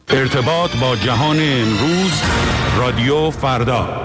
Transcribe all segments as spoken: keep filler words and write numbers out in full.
ارتباط با جهان امروز، رادیو فردا.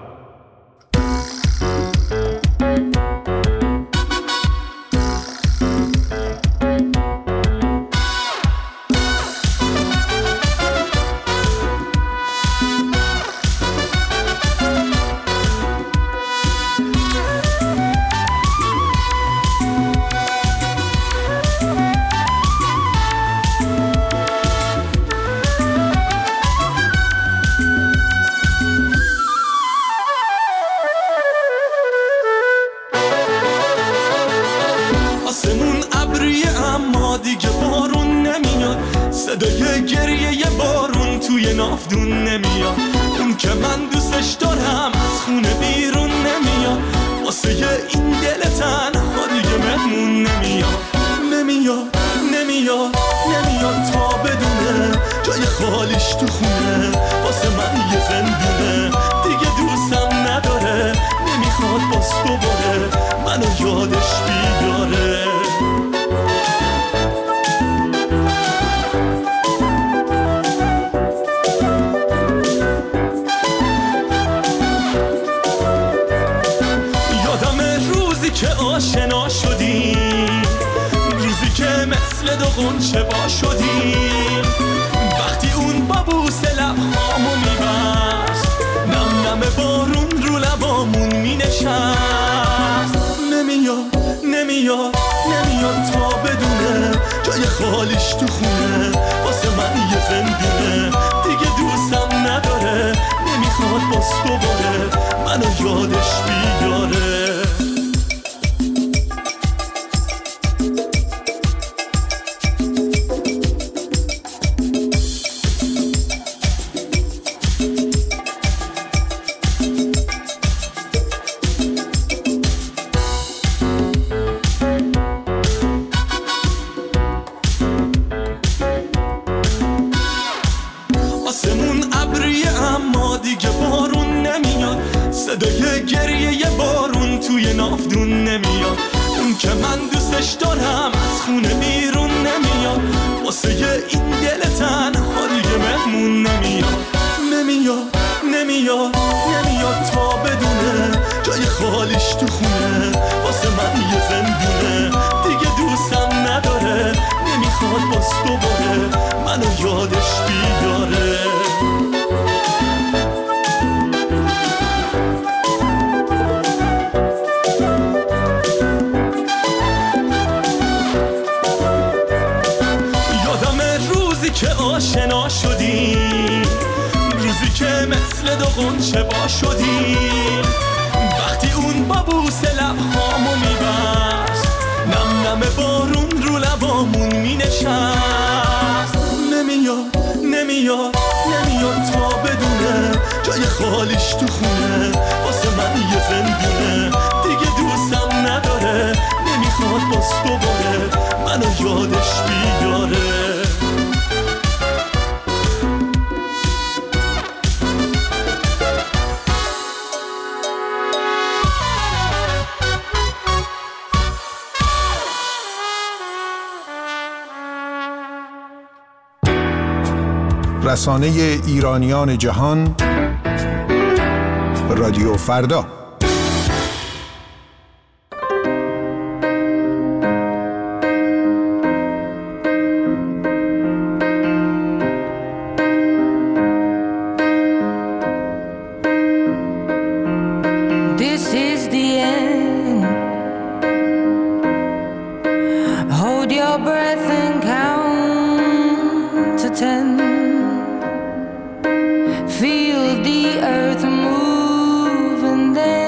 صدای گریه بارون توی نافدون نمیاد، اون که من دوستش دارم از خونه بیرون نمیاد، واسه این دل تنها دیگه مهمون نمیاد نمیاد نمیاد نمیاد تا بدونه جای خالیش تو خونه، واسه من یه زندونه دیگه دوستم نداره، نمیخواد باز دوباره منو یادش بیاره. آشنا شدیم روزی که مثل دو غنچه با شدیم، وقتی اون با بوسه لبهامو میبست، نم نم بارون رو لبامون مینشست. نمیاد نمیاد نمیاد تا بدونه جای خالیش تو خونه، واسه من یه زندونه دیگه دوستم نداره، نمیخواد باز دوباره منو یادش بیاره. صدای گریه بارون توی نافدون نمیاد، اون که من دوستش دارم از خونه بیرون نمیاد، واسه این دل تنها دیگه مهمون نمیاد نمیاد نمیاد نمیاد تا بدونه جای خالیش تو خونه، واسه من یه زندونه دیگه دوستم نداره، نمیخواد باز دوباره منو یادش بیاره. که آشنا شدیم روزی که مثل دو غنچه با شدیم، وقتی اون با بوسه لبهامو میبست، نم نم بارون رو لبامون مینشست. نمیاد نمیاد نمیاد تا بدونه جای خالیش تو خونه، واسه من یه زندونه دیگه دوستم نداره، نمیخواد باز دوباره منو یادش بیاره. رسانه ایرانیان جهان، رادیو فردا. This is the end. Hold your breath and count to ten. Feel the earth move and then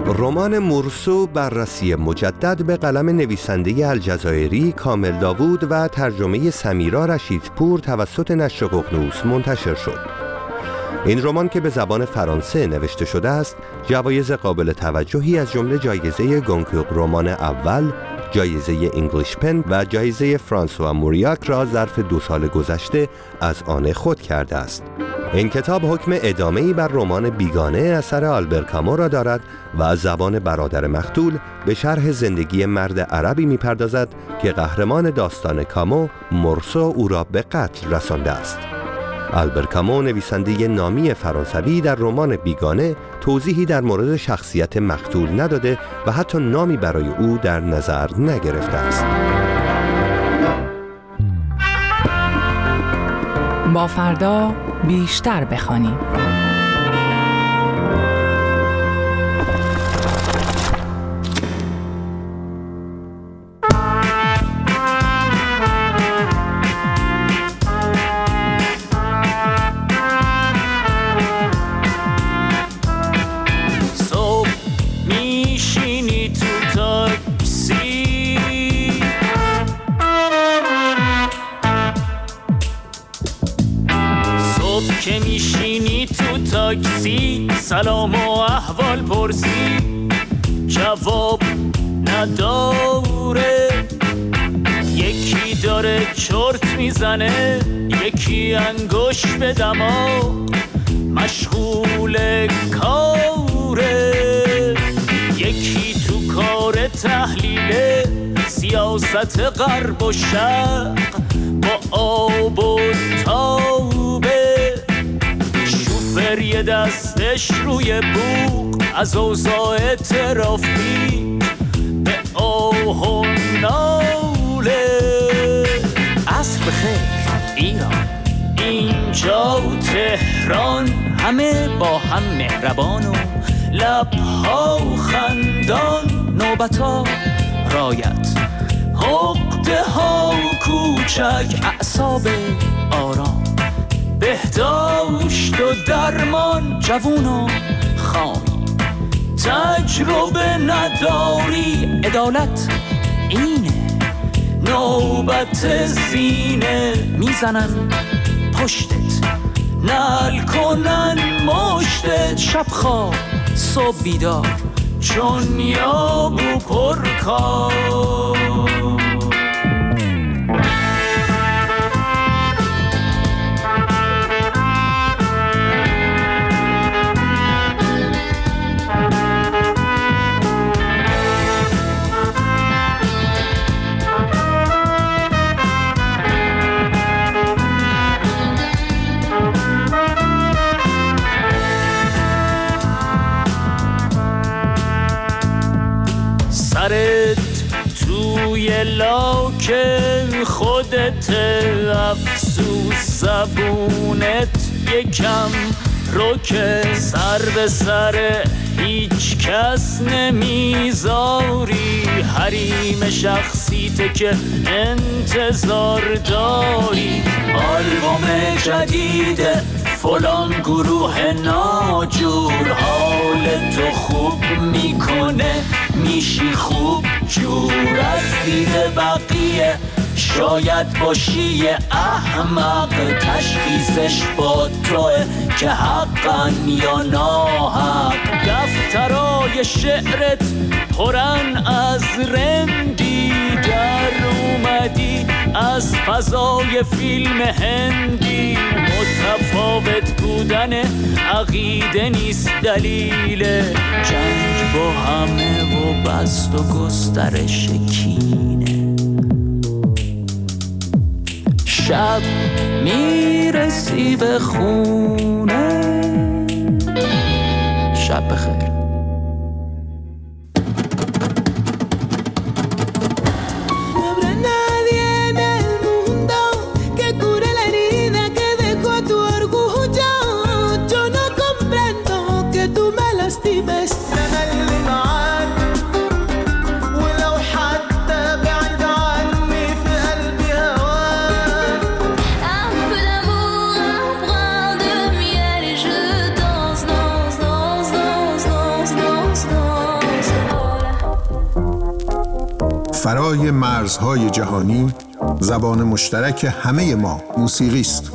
رمان مورسو بررسی مجدد به قلم نویسنده الجزایری کامل داوود و ترجمه سمیرا رشیدپور توسط نشر ققنوس منتشر شد. این رمان که به زبان فرانسه نوشته شده است، جوایز قابل توجهی از جمله جایزه گونکوگ رمان اول، جایزه انگلیش پن و جایزه فرانسوا موریاک را ظرف دو سال گذشته از آن خود کرده است. این کتاب حکم ادامه‌ای بر رمان بیگانه اثر آلبر کامو را دارد و از زبان برادر مقتول به شرح زندگی مرد عربی می‌پردازد که قهرمان داستان کامو مورسو او را به قتل رسانده است. آلبر کامو نویسنده نامی فرانسوی در رمان بیگانه توضیحی در مورد شخصیت مقتول نداده و حتی نامی برای او در نظر نگرفته است. با فردا بیشتر بخوانیم. که میشینی تو تاکسی سلام و احوال پرسی جواب نداره، یکی داره چرت میزنه یکی انگوش به دماغ مشغول کاره، یکی تو کار تحلیل سیاست غرب و شرق با آب و تابه، شوفر یه دستش روی بوق از اوضاع ترافیک به آه و ناله. عصر بخیر ایران، اینجا تهران، همه با هم مهربان و لبها خندان، نوبتا رایت عقده ها کوچک، اعصاب آرام، بهداشت و درمان، جوون و خامی، تجربه نداری، عدالت اینه، نوبت زینه، میزنن پشتت نل کنن مشتت، شب خواب صبح بیدار چون یابو پرکار. سرت توی لاک خودت، افسوس زبونت یکم روکه، سر به سر هیچ کس نمیذاری، حریم شخصیت که انتظار داری، آلبوم جدید فلان گروه ناجور، حال تو خوب میکنه میشی خوب جور، از دید بقیه شاید باشی احمق، تشخیصش با توه که حقا یا ناحق، دفترای شعرت پرن از رندی، در اومدی از فضای فیلم هندی، متفاوت بودن عقیده نیست دلیل جنگ با همه و بست و گسترش کینه، شب میرسی به خونه. شب بخیر. Un peu d'amour, un brin de miel et je فرای مرزهای جهانی زبان مشترک همه ما موسیقی است.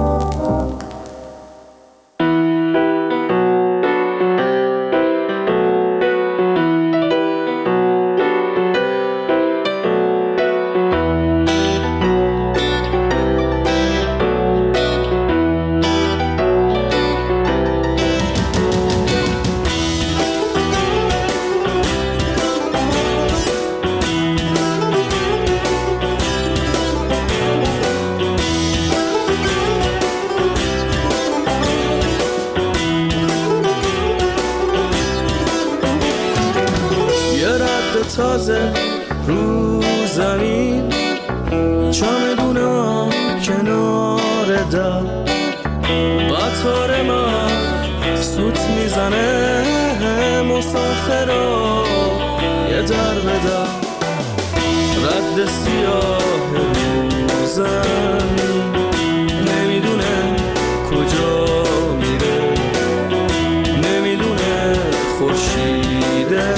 تازه رو زمین، چمدونا کنار در، قطار من سوت میزنه مسافرا یه در به در، رد سیاه رو زمین نمیدونه کجا میره، نمیدونه خورشیده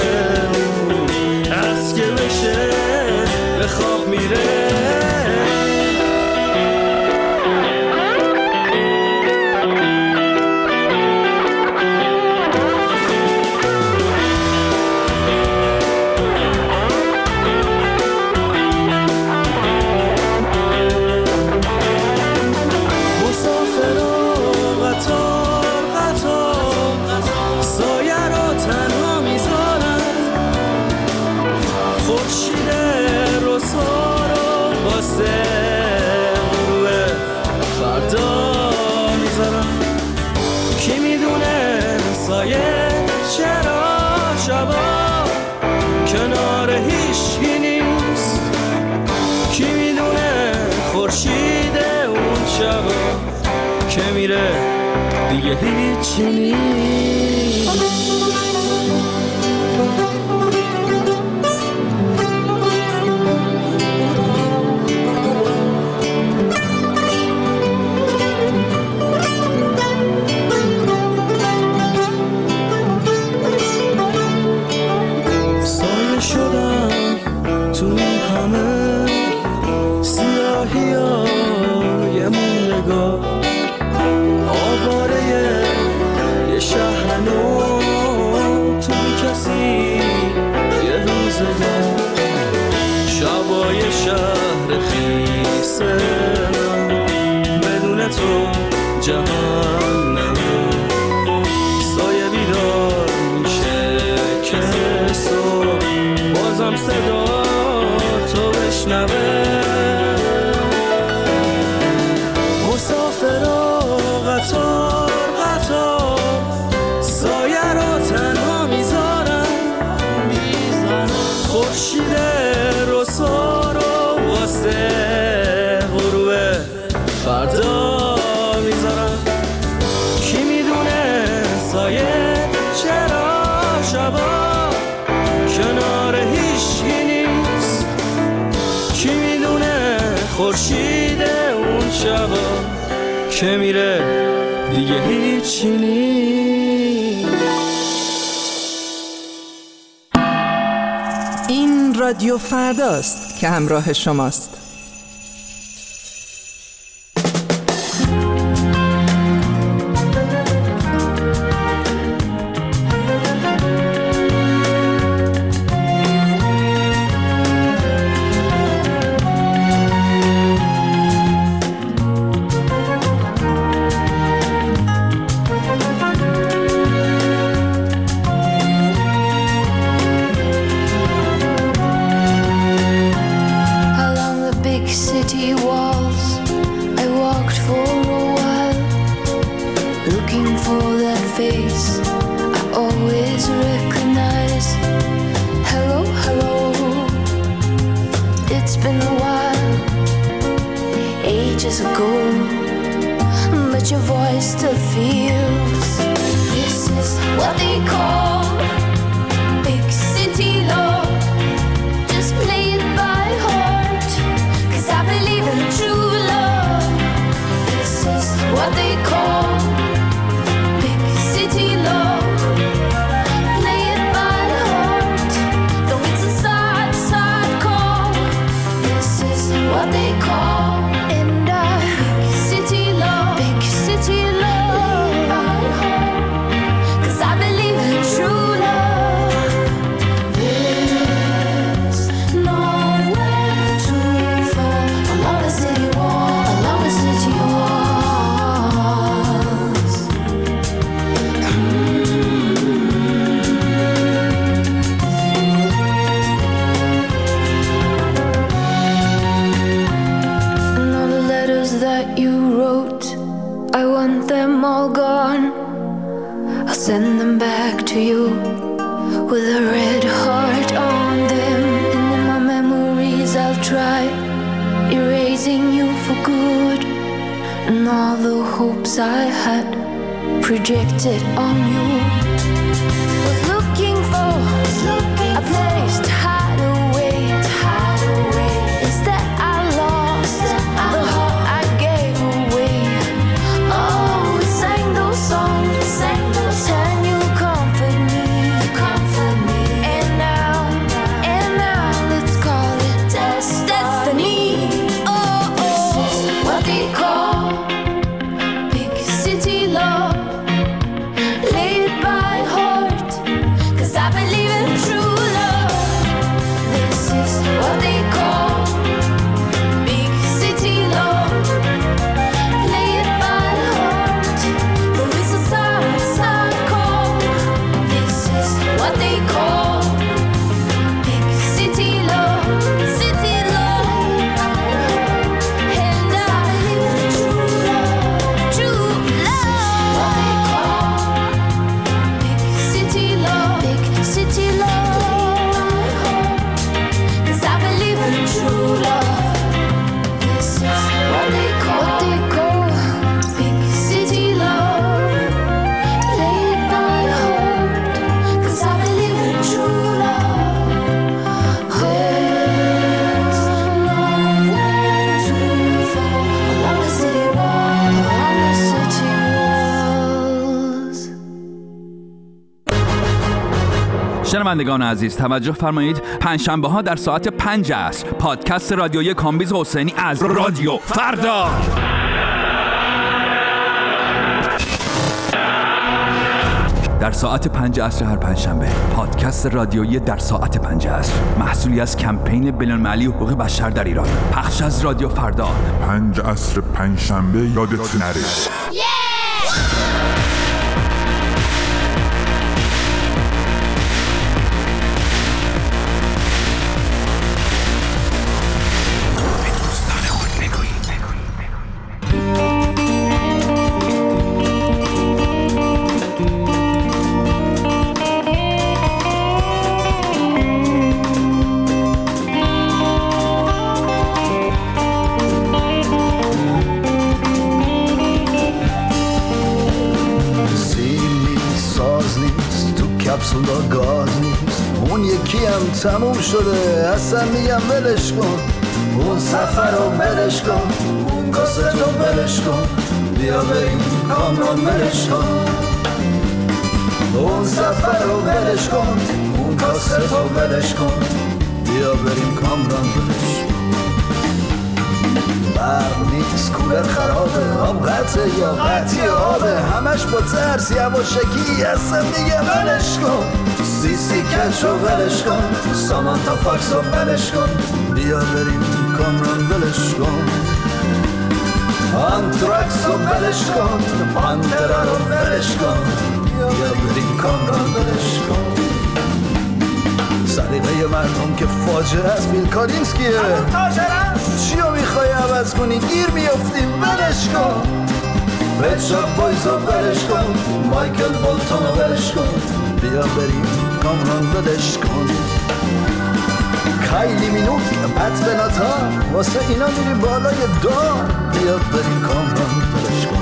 از که بشه به خواب میره. کی میدونه سایه چرا شبا کنار هیچی نیست، کی میدونه خورشید اون شبا که میره دیگه هیچی نیست. شبای شهر خیسه بدون تو جهان نمه، سایه بیدار میشه که صبح بازم صدا تو بشنوه. مسافرا قطار قطار سایه رو تنها میذارن، خورشید رسا رو واسه غروب فردا میذارن. کی میدونه سایه چرا شبا کنار هیچی نیست، کی میدونه خورشید اون شبا که میره دیگه هیچی نیست. این رادیو فرداست که همراه شماست. City walls, I walked for a while, looking for that face I always recognize. Hello, hello, it's been a while, ages ago, but your voice still feels. This is what they call big city love. Just play it by heart, I believe in true love. This is what they call big city love. Play it by heart, though it's a sad, sad call. I'll send them back to you with a red heart on them. And in my memories I'll try erasing you for good, and all the hopes I had projected on you. Was looking for was looking a place to hide away, to hide away. Instead I lost the heart I gave away. Oh, we sang those songs, we sang those songs. And you comfort me, you comfort me. And now, and now let's call it des- destiny. Oh, oh, this is what they call big city love. Play it by heart, 'cause I believe in true love. This is what they call big city love. Play it by heart, though it's a sad, sad call. This is what they call big city love, city love. And I believe in true love, true love. What they call big city love, big city love. 'Cause I believe in true love. This is what they call, what they call big city love. Play it by heart, 'cause I believe in true love. There's nowhere to fall along the city wall, along the city walls. شنوندگان عزیز توجه فرمایید، پنجشنبه ها در ساعت پنج عصر پادکست رادیویی کامبیز حسینی از رادیو فردا. در ساعت پنج عصر هر پنجشنبه پادکست رادیویی در ساعت پنج عصر، محصولی از کمپین بین‌المللی حقوق بشر در ایران، پخش از رادیو فردا. پنج عصر پنجشنبه یادت نره. کپسولا گاز نیست، اون یکی هم تموم شده، اصلا میگم ولش کن. اون سفر رو ولش کن، اون کاست رو ولش کن، بیا بریم کامران ولش کن. اون سفر رو ولش کن، اون کاست رو ولش کن، بیا بریم کامران ولش کن. برق نیست، کولر خرابه، آب قطعه یا قطعی آبه، همش با ترس یواشکی، اصلا میگه ولش کن. سی سی کچ رو ولش کن، سامانتا فاکس رو ولش کن، بیا بریم کامران ولش کن. آنتراکس رو ولش کن، پانترا رو ولش کن، بیا بریم کامران ولش کن. سلیقه مردم که فاجعه است، بیل کالینسکیه، چیو میخوای عوض کنی، گیر میافتیم ولش کن. پت شاپ بایز رو ولش کن، مایکل بولتون رو ولش کن، بیا بریم کامران ولش کن. کایلی مینوک، پت بناتا، واسه اینا میری بالای دار، بیا بریم کامران ولش کن.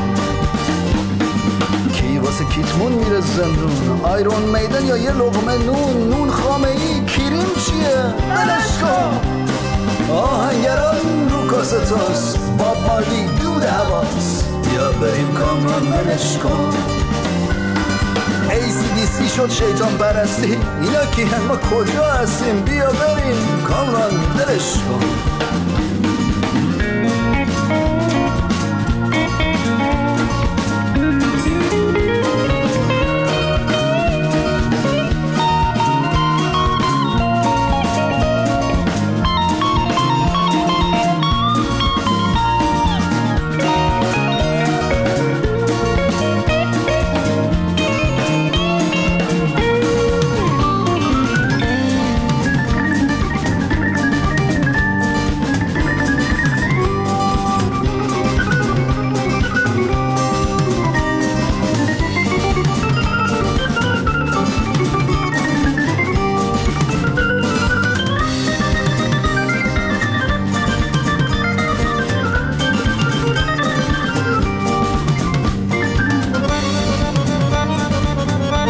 کی واسه کیتمون میره زندون، آیرون میدن یا یه لقمه نون، نون خامه ای، کیریم چیه ولش کن. آهنگران رو کاستاس، باب مارلی دود حواس، بیا بریم کامران ولش کن. ای سی دی سی شد شیطان پرستی، اینا کی هم، ما کجا هستیم، بیا بریم کامران ولش کن.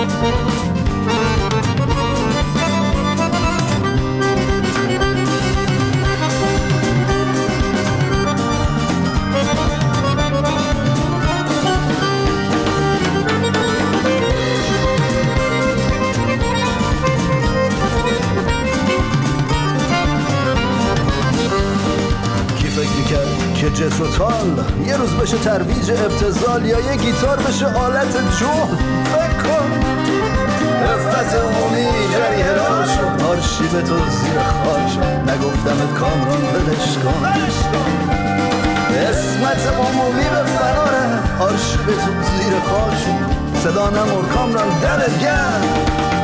که جت و تال یه روز بشه ترویج ابتذال یا یه گیتار بشه آلت جون. فکر کن رفت عمومی جریه راش آرشیو تو زیر خاش نگفتمت کامران ولش کن. اسمت عمومی به فراره آرشیو تو زیر خاش صدا نمور کامران دلت گرم.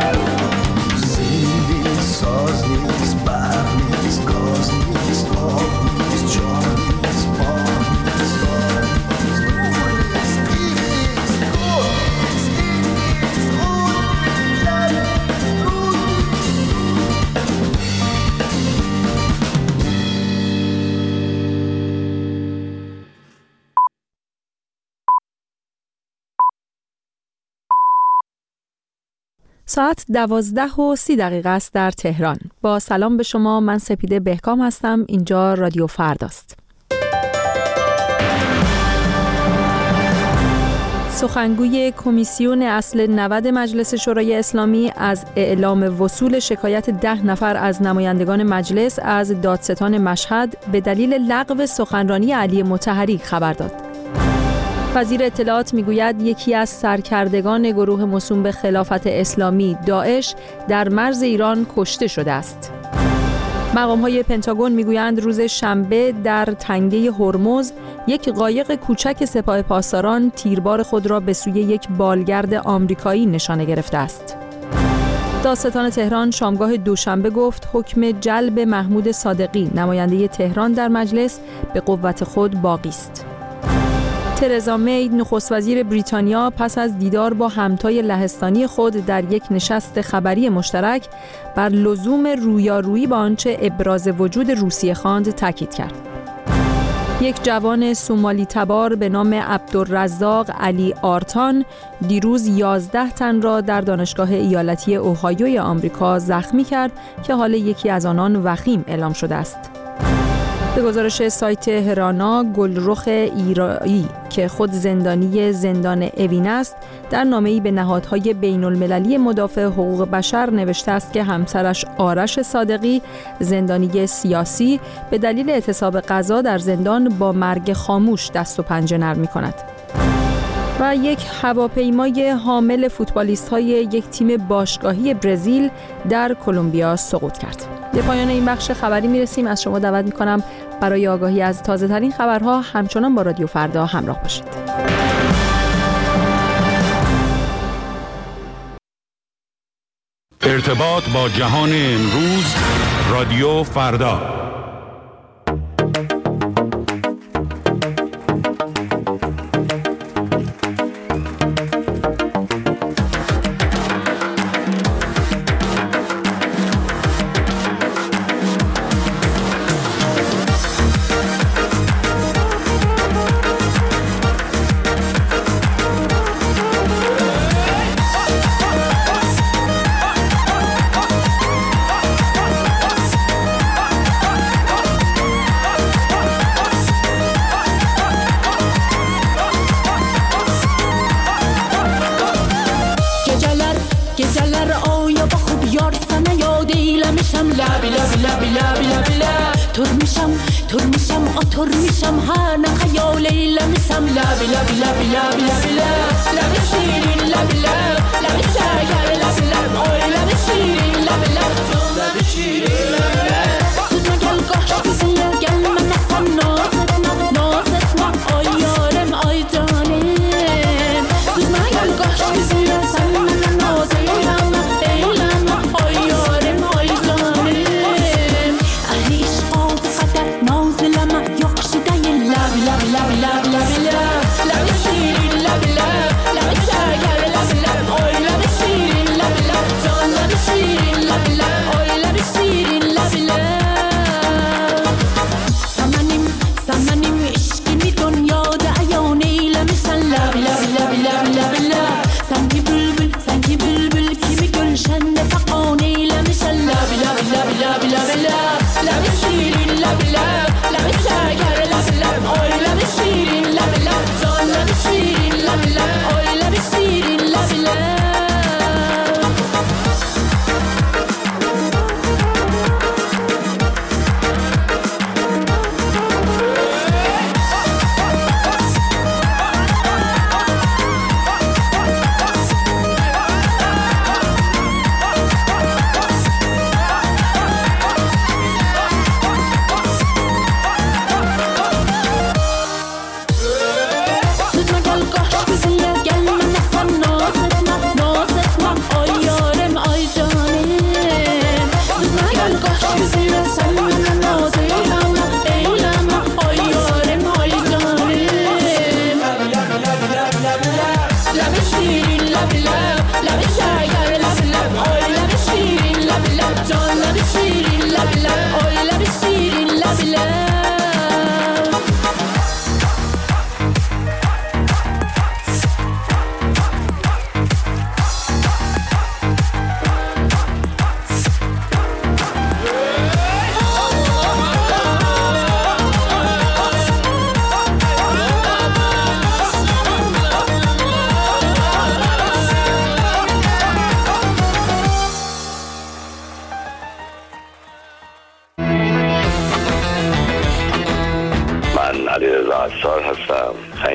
زیبی ساز نیست برق نیست گاز نیست آب نیست جان نیست پا نیست آب نیست نور نیست دیو نیست گل نیست دیو نیست خود نیست جل نیست رود ساعت دوازده و سی دقیقه است در تهران. با سلام به شما، من سپیده بهکام هستم. اینجا رادیو فرداست. سخنگوی کمیسیون اصل نود مجلس شورای اسلامی از اعلام وصول شکایت ده نفر از نمایندگان مجلس از دادستان مشهد به دلیل لغو سخنرانی علی مطهری خبر داد. وزیر اطلاعات میگوید یکی از سرکردگان گروه موسوم به خلافت اسلامی داعش در مرز ایران کشته شده است. مقام‌های پنتاگون میگویند روز شنبه در تنگه هرمز یک قایق کوچک سپاه پاسداران تیربار خود را به سوی یک بالگرد آمریکایی نشانه گرفته است. دادستان تهران شامگاه دوشنبه گفت حکم جلب محمود صادقی نماینده تهران در مجلس به قوت خود باقی است. ترزا می نخست وزیر بریتانیا پس از دیدار با همتای لهستانی خود در یک نشست خبری مشترک بر لزوم رویارویی با آنچه ابراز وجود روسیه خواند تاکید کرد. یک جوان سومالی تبار به نام عبدالرزاق علی آرتان دیروز یازده تن را در دانشگاه ایالتی اوهایوی آمریکا زخمی کرد که حال یکی از آنان وخیم اعلام شده است. به گزارش سایت هرانا، گلرخ ایرایی که خود زندانی زندان اوین است، در نامه‌ای به نهادهای بین المللی مدافع حقوق بشر نوشته است که همسرش آرش صادقی، زندانی سیاسی، به دلیل اعتصاب غذا در زندان با مرگ خاموش دست و پنجه نرم می‌کند. و یک هواپیمای حامل فوتبالیست‌های یک تیم باشگاهی برزیل در کلمبیا سقوط کرد. به پایان این بخش خبری میرسیم. از شما دعوت میکنم برای آگاهی از تازه ترین خبرها همچنان با رادیو فردا همراه باشید. ارتباط با جهان امروز، رادیو فردا. Love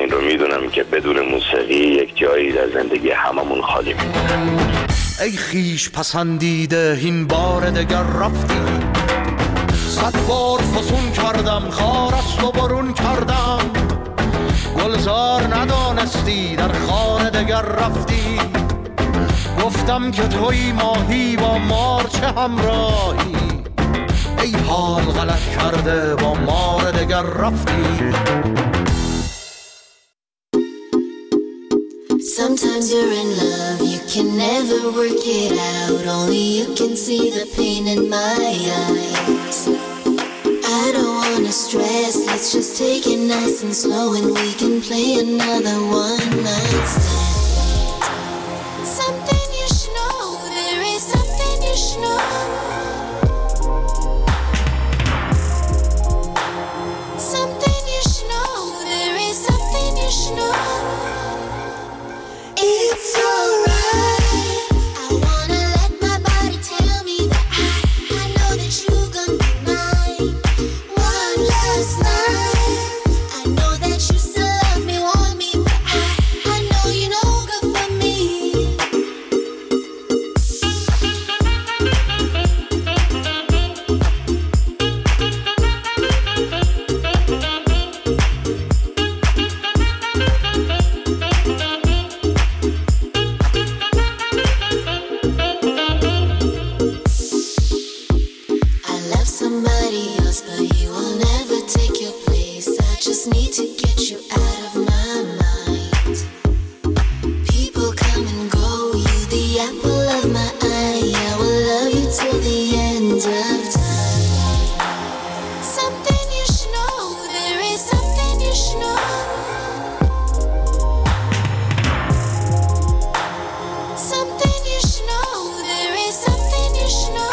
این رو میدونم که بدون موسیقی یک جایی در زندگی هممون خالی میمونه. ای خیش پسندیده این بار دگر رفتی، صد بار فسون کردم خارست و برون کردم، گلزار ندانستی در خانه دگر رفتی، گفتم که توی ماهی با مار چه همراهی، ای حال غلط کرده با مار دگر رفتی. Sometimes you're in love, you can never work it out, only you can see the pain in my eyes. I don't wanna stress, let's just take it nice and slow and we can play another one night stand. Something you should know, there is something you should know. Something you should know, there is something you should know. It's alright, I wanna let my body tell me that I, I know that you're gonna be mine. One last night, I know that you still love me, want me, but I, I know you're no good for me. I love somebody else, but you will never take your place. I just need to get you out of my mind. People come and go, you the apple of my eye. I will love you till the end of time. Something you should know, there is something you should know. Something you should know, there is something you should know.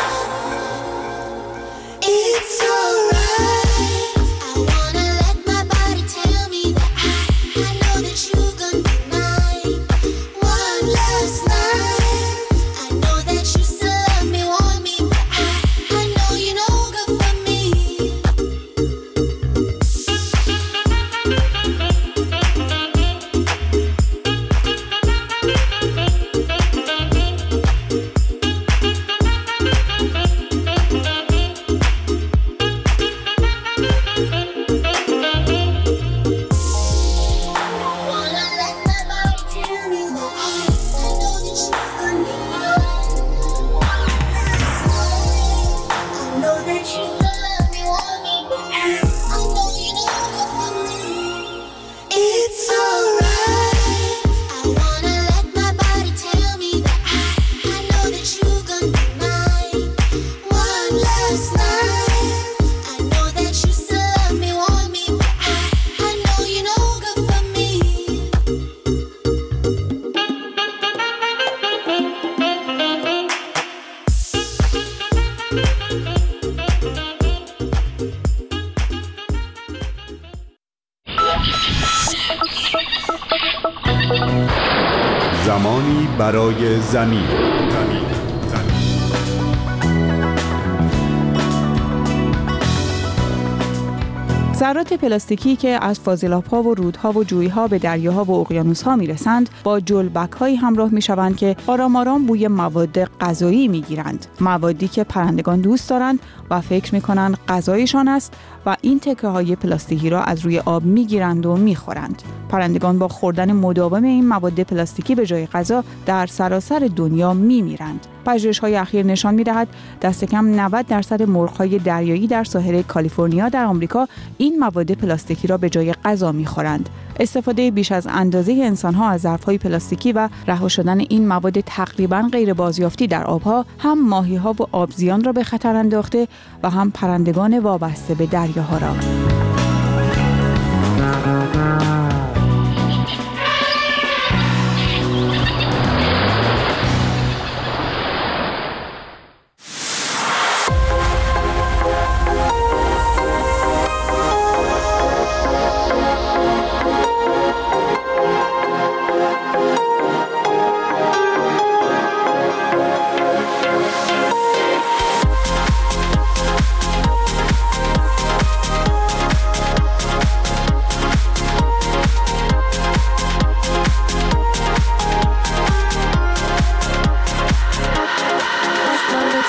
It's alright, I wanna let my body tell me that I, I know that you're gonna be mine. One last night, I know that you still love me, want me, but I, I know you're no good for me. Wanna let my body tell me that I, I know that you're gonna be mine. One last night, I know that you still love me, want me, but I, I know you're no good for me. It's alright, I wanna let my body tell me that I, I know that you're gonna be mine. One last night, I know that you still love me, want me, but I, I know you're no good for me. زمانی برای زمین. ذرات پلاستیکی که از فاضلاب‌ها و رودها و جوی‌ها به دریاها و اقیانوس‌ها می‌رسند با جلبک‌هایی همراه می‌شوند که آرام آرام بوی مواد غذایی می‌گیرند. موادی که پرندگان دوست دارند و فکر می‌کنند غذایشان است و این تکه‌های پلاستیکی را از روی آب می‌گیرند و می‌خورند. پرندگان با خوردن مداوم این مواد پلاستیکی به جای غذا در سراسر دنیا می‌میرند. پژوهش‌های اخیر نشان می‌دهد دست کم نود درصد مرغ‌های دریایی در ساحل کالیفرنیا در آمریکا این مواد پلاستیکی را به جای غذا می‌خورند. استفاده بیش از اندازه انسان‌ها از ظرف‌های پلاستیکی و رها شدن این مواد تقریباً غیر بازیافتی در آب‌ها هم ماهی‌ها و آبزیان را به خطر انداخته و هم پرندگان وابسته به دریاها را.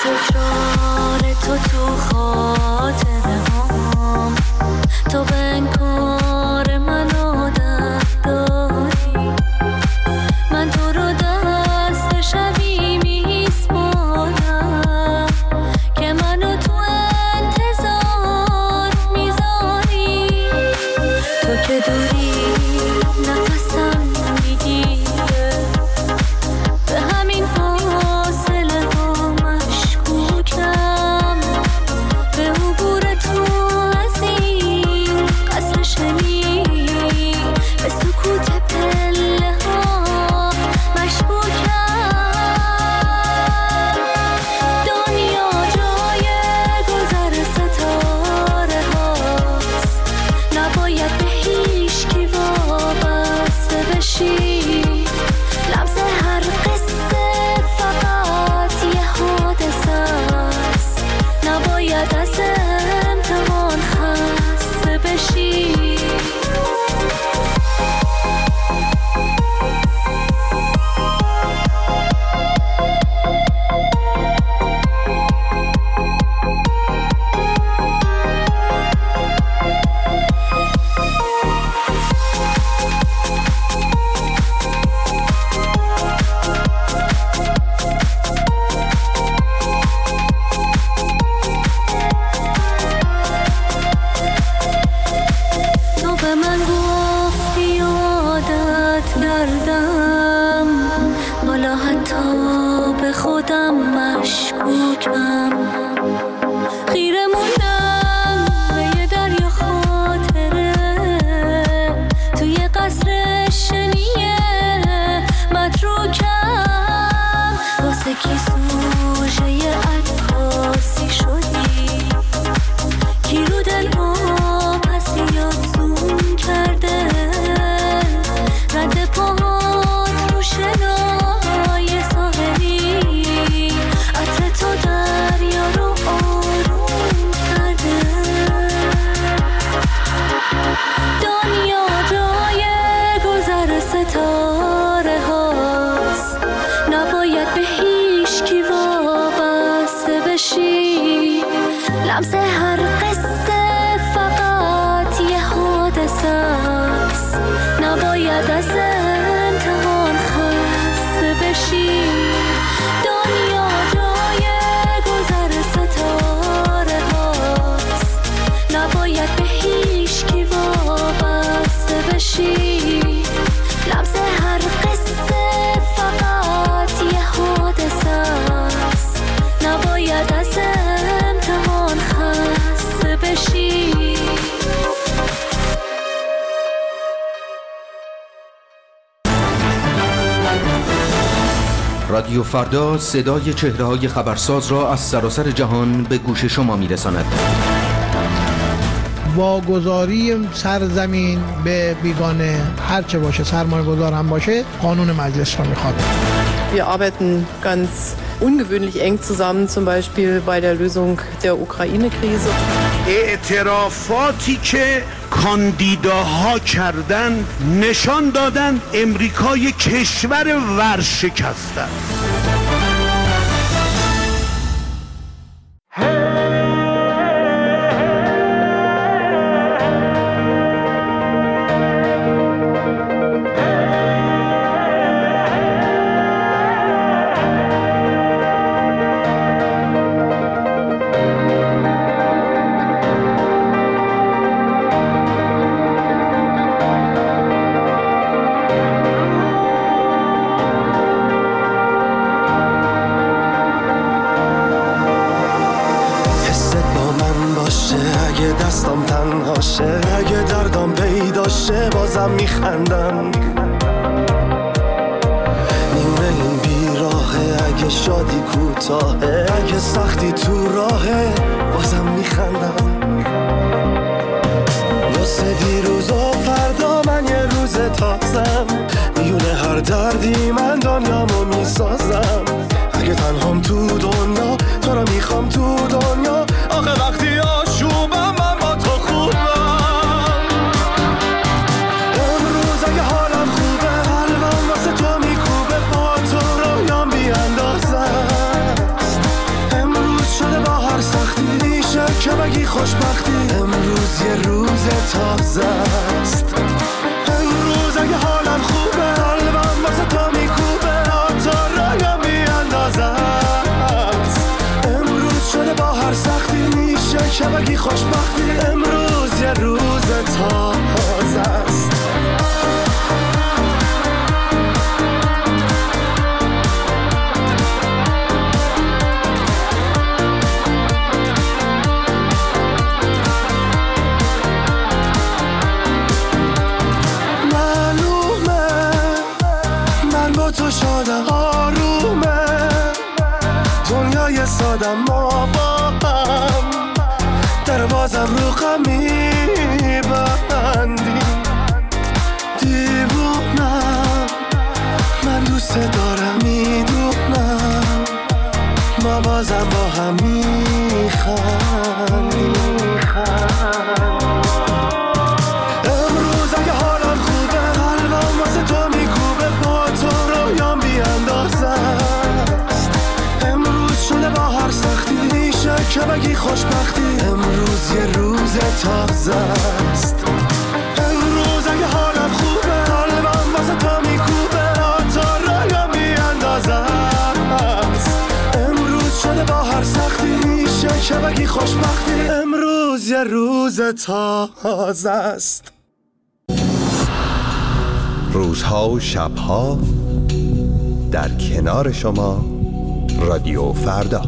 تکرار تو تو خاطره هام، تو به انکار من عادت داری، من تو رو دست شبی میسپارم که منو تو انتظار میذاری، تو که دوری نفسم میگیره، به همین فاصله ها مشکوکم، به عبور تو از این قصر شنی، به سکوت پله ها مشکوکم. دنیا جای گذر ستاره هاست، نباید به هیچ کی وابسته بشی، لمس هر قصه فقط یه حادثه است، نباید از امتحان خسته بشی. تو به من گفتی عادت کردم، حالا حتی به خودم مشکوکم، خیره موندم به یه دریا خاطره، توی قصر شنیه متروکم، واسه کی سوژه یه عکاسی شدی، کی رو دل ها پسی یاد زوم کرده، رد پاهات رو شنای ساحلی، عطر تو دریا رو آروم کرده. دنیا جای گذر ستاره هاست، نباید به هیچ کی وابسته بشی، لمس هر قصه فقط یه حادثه است، نباید از امتحان خسته بشی. دنیا جای گذر ستاره هاست، نباید به هیچ کی وابسته بشی، لمس هر قصه فقط یه حادثه است، نباید از امتحان خسته بشی. رادیو فردا صدای چهره‌های خبرساز را از سراسر جهان به گوش شما می‌رساند. واگذاری سرزمین به بیگانه هرچه باشه، سرمایه گذار هم باشه، قانون مجلس رو میخواد. Wir arbeiten ganz ungewöhnlich eng zusammen, zum Beispiel bei der Lösung der Ukraine-Krise. اعترافاتی که کاندیداها کردن نشان دادن امریکا یک کشور ورشکسته است. دستم تنهاشه، اگه دردم پیداشه بازم میخندم، نیمه این بیراهه، اگه شادی کوتاهه، اگه سختی تو راهه بازم میخندم، واسه دیروز و فردا من یه روز تازم، میونه هر دردی من دنیامو میسازم، اگه تنهام تو دنیا تو رو میخوام تو دنیا، آخه وقتی آشوبم من با تو خوبم، امروز اگه حالم خوبه قلبم واسه تو میکوبه، با تو رویام بیاندازه است، امروز خوشبختی امروز یه روز تازه است. امروز اگه حالم خوبه قلبم واسه تو میکوبه تا رایم بیاندازه است. امروز شده با هر سختی میشه که بگی خوشبختی امروز یه روز تازه است. تو شادم آرومه دنیای سادم ما با هم در بازم رو غم میبندی دیوونم من دوست دارم میدونم ما بازم با هم میخندیم. امروز اگه حالم خوبه قلبم واسه تو میکوبه با تو رویام بیاندازه است. امروز شده با هر سختی میشه که بگی خوشبختی امروز یه روز تازه است. امروز اگه حالم خوبه قلبم واسه تو میکوبه تا رویام بیاندازه است. امروز شده با هر سختی میشه که بگی خوشبختی امروز یه روز تازه است. روزها و شبها در کنار شما رادیو فردا.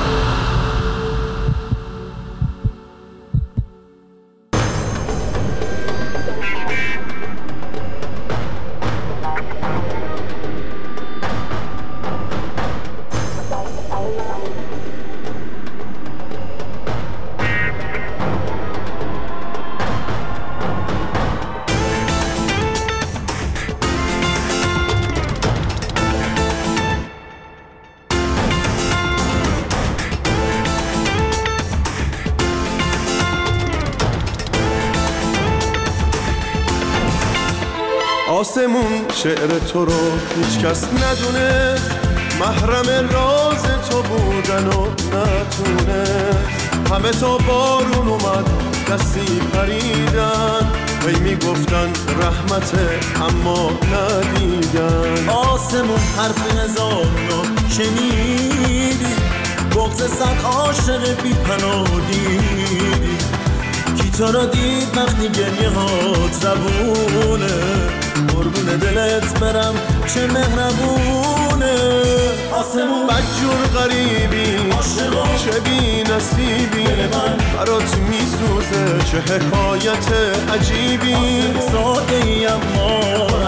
آسمون شعر تو رو هیچ کس ندونه محرم راز تو بودن و نتونست. همه تا بارون اومد دستی پریدن هی میگفتن رحمته اما ندیدن. آسمون حرف هزار رو شنیدی بغض صد عاشق بی پناه دیدی. کی تو را دید وقتی گریه هات روونه قربون دلت برم چه مهربونه. آسمون بدجور غریبی چه بی نصیبی برات میسوزه چه حکایت عجیبی. ساده ای اما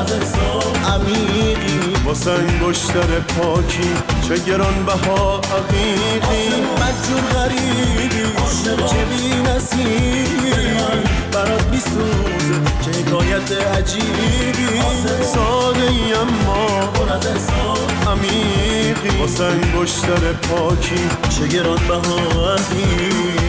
عمیقی واسه انگشتر پاکی چه گرانبها عقیقی. بدجور غریبی چه بی نصیبی برات میسوزه چه حکایت عجیبی. ساده ای اما عمیقی واسه انگشتر پاکی چه گرانبها عقیقی.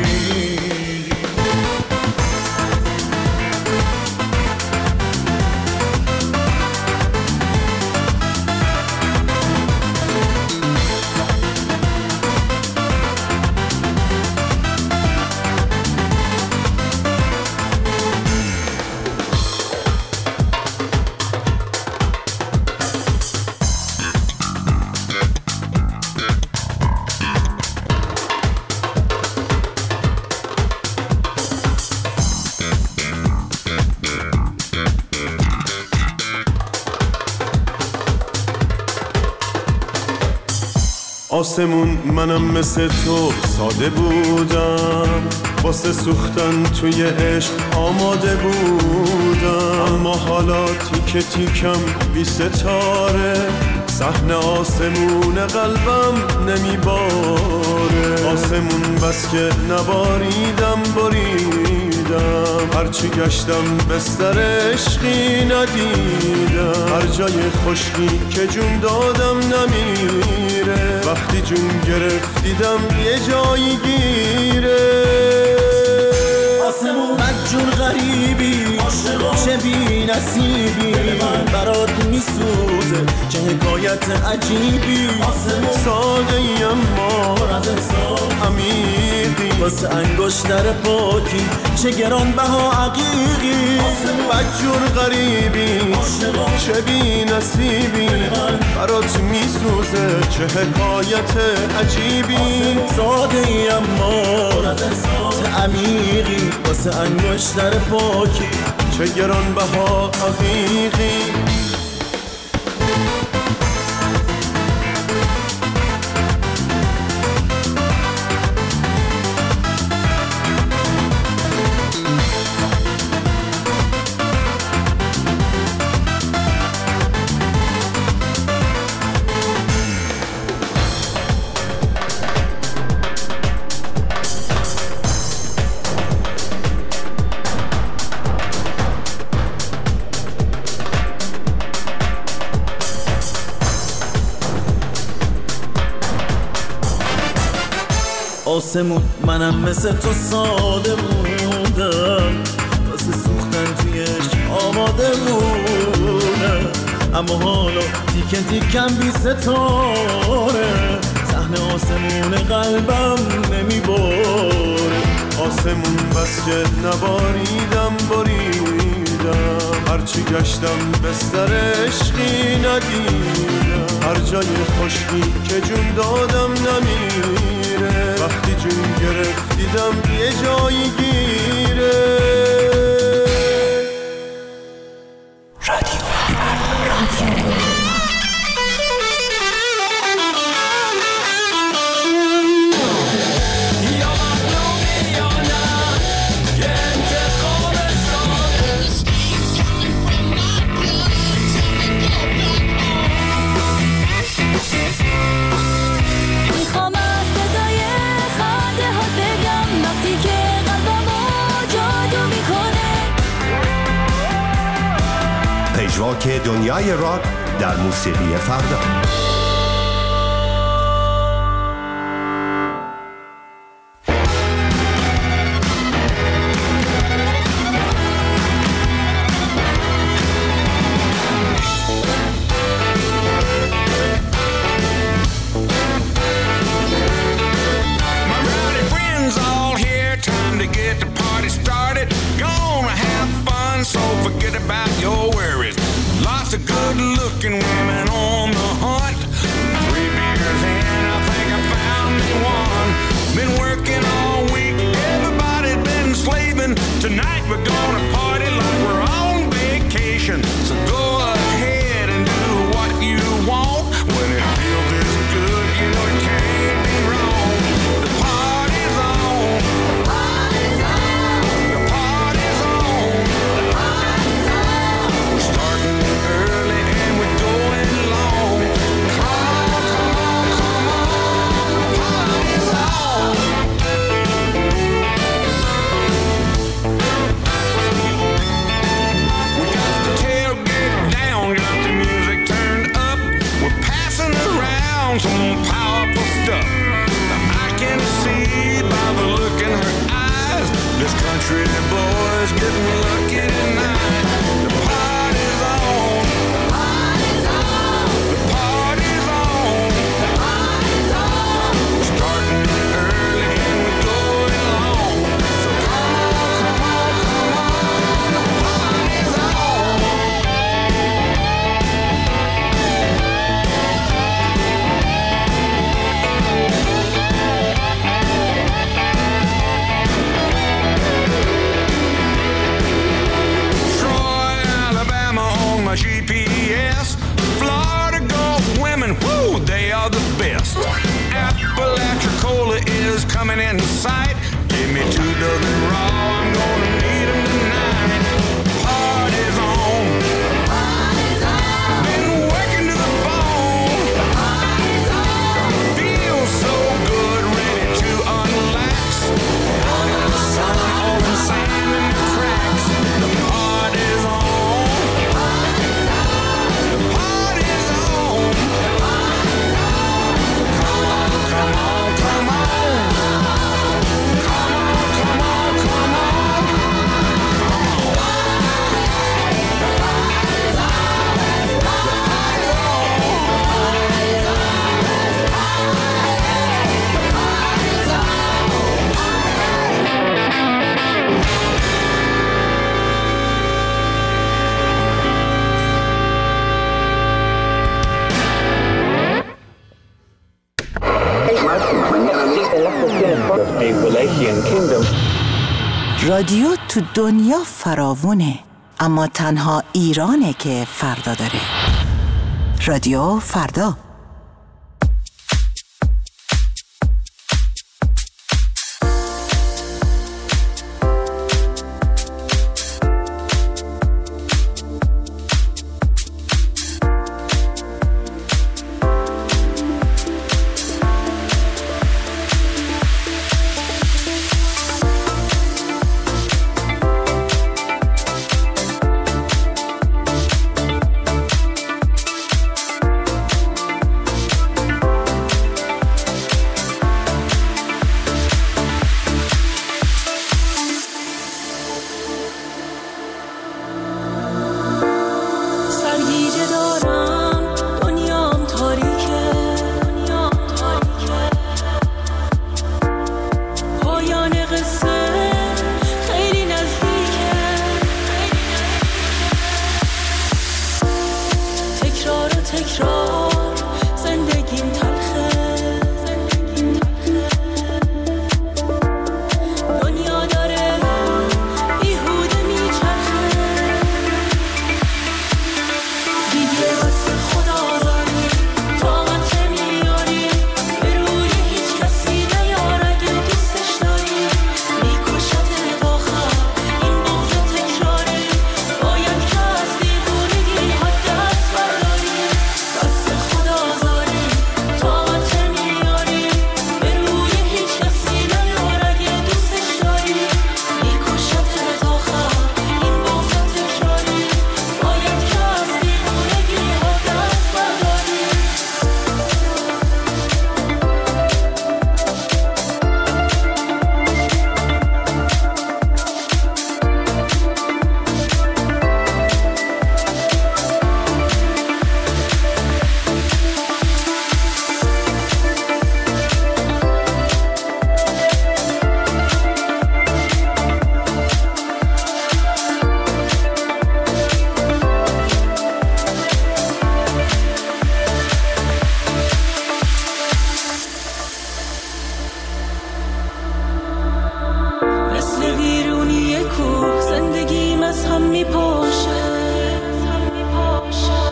آسمون منم مثل تو ساده بودم واسه سوختن توی عشق آماده بودم. اما حالا تیک تیکم بی ستاره صحنه آسمون قلبم نمیباره. آسمون بس که نباریدم باریدم هرچی گشتم بستر عشقی ندیدم. هر جای خشکی که جون دادم نمیره وقتی جون گرفت دیدم یه جایی گیره. آسمون بدجور غریبی چه بی نصیبی برات میسوزه چه حکایت عجیبی. ساده ای اما عمیقی واسه انگشتر پاکی چه گران بها عقیقی بدجور غریبی چه بی نصیبی برات میسوزه چه حکایت عجیبی ساده ای اما عمیقی واسه انگشتر پاکی چه گران بها عقیقی آسمون منم مثل تو ساده بودم واسه سوختن تویش آماده بودم اما حالا تیکن تیکن بی ستاره صحنه آسمون قلبم نمیباره آسمون بس که نباریدم باریدم هرچی گشتم بستر عشقی ندیدم هر جای خشکی که جون دادم نمیره وقتی جون گرفت دیدم یه جایی گیره رادیو رادیو پژواک دنیای راک در موسیقی فردا. Tonight we're gonna party like we're on vacation. So go ahead and do what you want. When it feels this good, you know it can't be wrong. The party's on. The party's on. The party's on. The party's on. We're starting early and we're going long. Come on, come on, come on. The party's on. Some powerful stuff. Now I can see by the look in her eyes, this country boy's getting lucky tonight. The party's on. The party's on. The party's on. The party's on. We're starting early and we're going long. So come on, come on, come on. The party's on. My G P S, Florida Gulf women, whoo, they are the best. Apalachicola is coming in sight. Give me two dozen raw, I'm gonna need them tonight. Party's on. Party's on. Been working to the bone. Party's on. Feel so good, ready to unlax. Under the sun, all the sand in the cracks. The party's on. Come on, come on, come on, come on, come on. رادیو تو دنیا فراوونه، اما تنها ایرانه که فردا داره. رادیو فردا.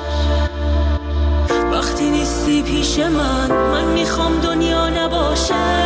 پیش من من میخوام دنیا نباشه